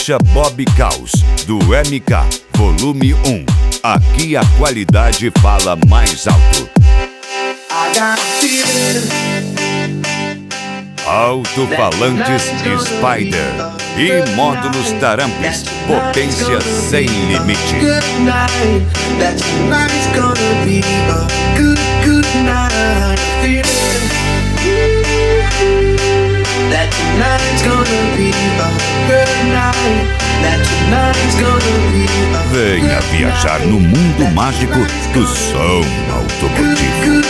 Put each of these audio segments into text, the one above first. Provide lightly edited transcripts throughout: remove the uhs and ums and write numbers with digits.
Loja Bob Caos, do MK, volume 1. Aqui a qualidade fala mais alto. Alto-falantes Spider e módulos Tarampes, potência sem limite. Venha viajar no mundo mágico do som automotivo.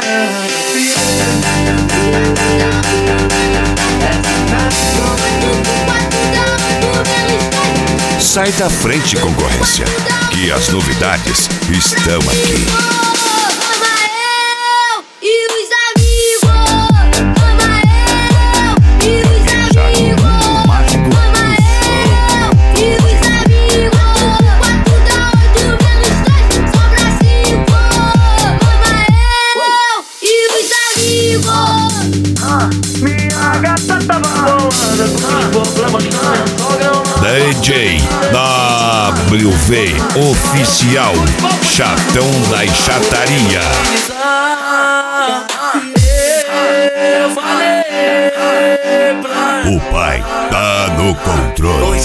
Sai da frente, concorrência, que as novidades estão aqui. DJ WV Oficial, chatão da chataria. O pai tá no controle.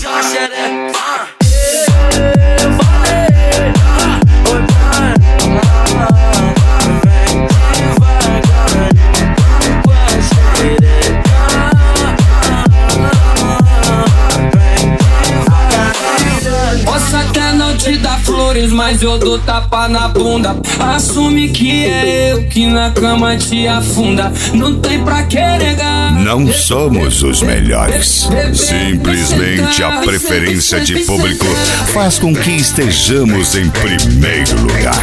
Mas eu dou tapa na bunda. Assume que é eu que na cama te afunda. Não tem pra que negar. Não somos os melhores. Simplesmente a preferência de público faz com que estejamos em primeiro lugar.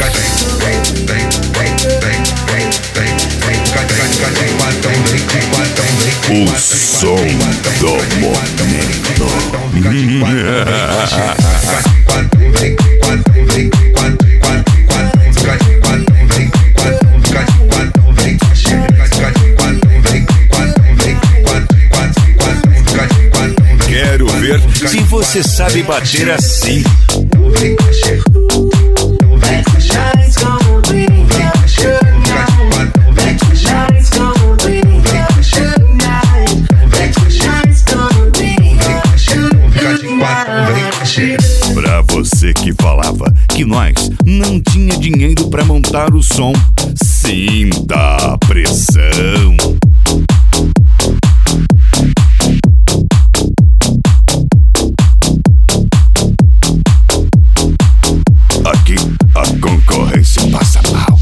O som do momento. Quero ver se você sabe bater assim. Pra você que falava que nós não tinha dinheiro pra montar o som, sinta a pressão. Aqui a concorrência passa mal.